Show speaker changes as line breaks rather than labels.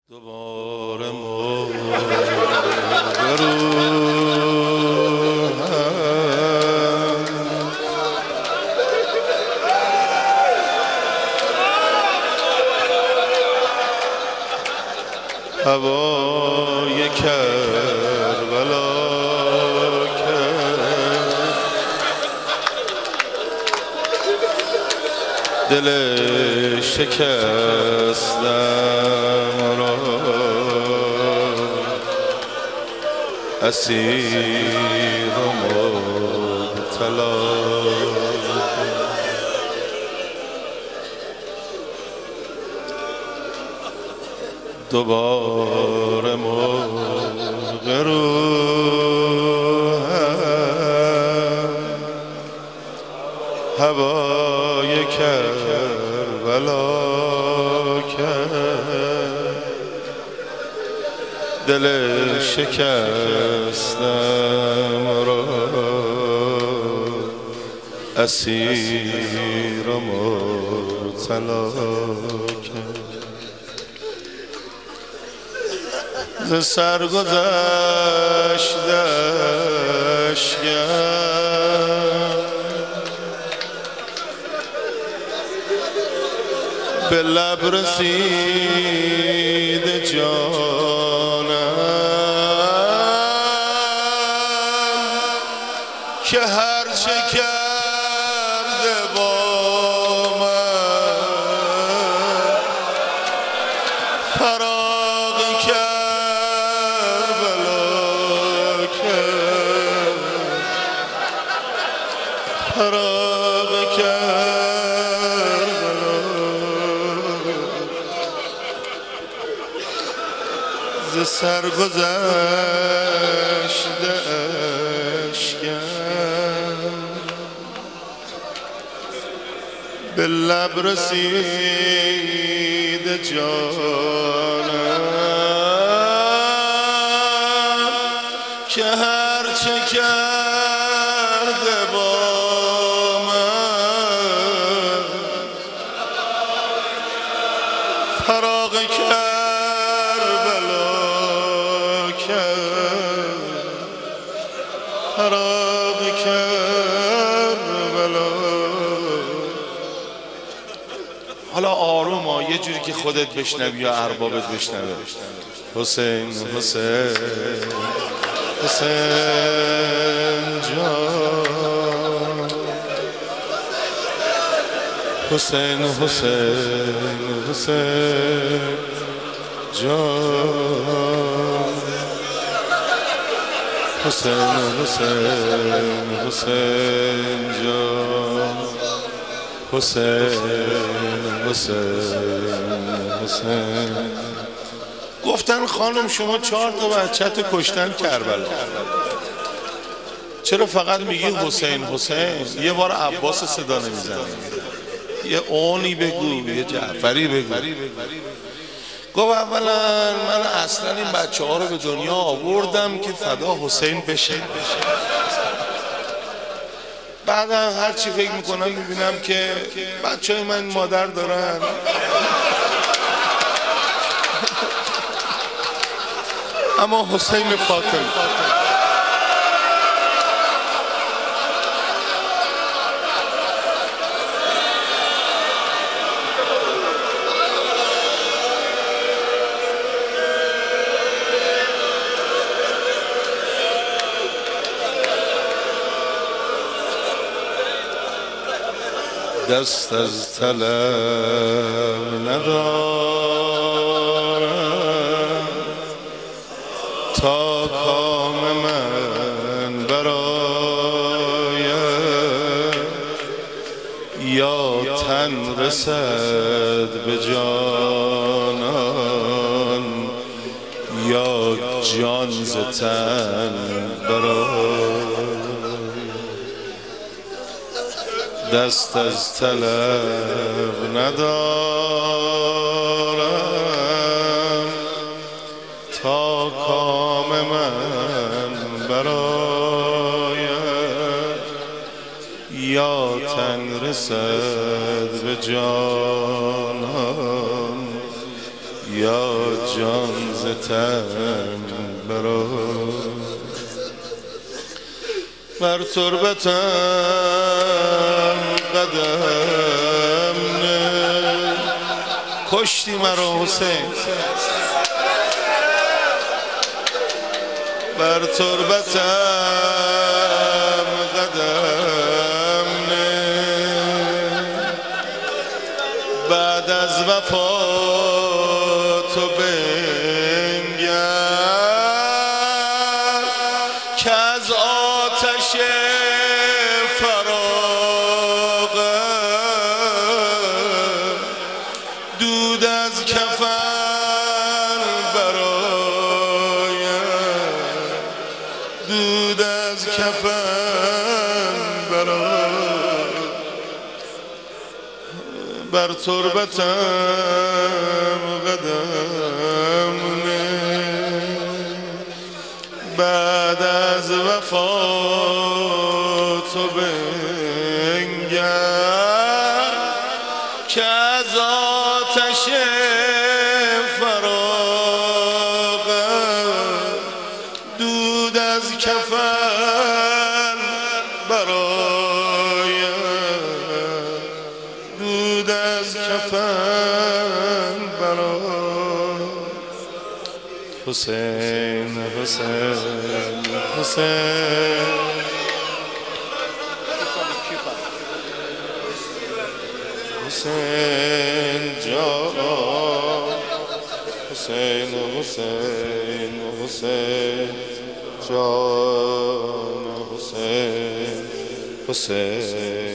دوباره مرغ هوای کربلا کرد دل شکستم را اسیر و مبتلا دوباره مرغ روحم هوای کربلا کرد دل شکستم را اسیر و مبتلا کرد ز سرگذشت اشکم به لب رسید جانم که هر چه کرده با من فراغ کربلا کرد فراغ کربلا ز سرگذشت اشکم به لب رسید جانم که هر چه کرده با من فراغ کربلا کرد فراغ کربلا. حالا آروم یه جوری که خودت بشنوی یا اربابت بشنوه. حسین حسین حسین جان حسین حسین حسین جان حسین حسین حسین جان حسین حسین حسین. گفتن خانم شما 4 تا بچه‌تو کشتن کربلا، چرا فقط میگی حسین حسین؟ یه بار عباس صدا نمیزنی؟ یه اونی بگو، یه جعفری بگو. گفت اولا من اصلا این بچه ها رو به دنیا آوردم که فدا حسین بشه. بعدا هر چی فکر میکنم میبینم که بچه های من مادر دارن، اما حسین فاطمه دست از طلب ندارم تا کام من برآید، یا تن رسد به جانان یا جان ز تن برآید. دست از طلب ندارم تا کام من برآید، یا تن رسد به جانان یا جان ز تن برآر بر تربتم قدم نه کشتی مرا حسین بر تربتم قدم نه بعد از وفا تو بنگر که از آتش فراق دود از کفن برایم دود از کفن برایم بر تربتم قدم نه بعد از وفا تو بنگر که از آتش فراق دود از کفن برایم دود از کفن برایم حسین حسین حسین حسین جان حسین حسین حسین جان حسین حسین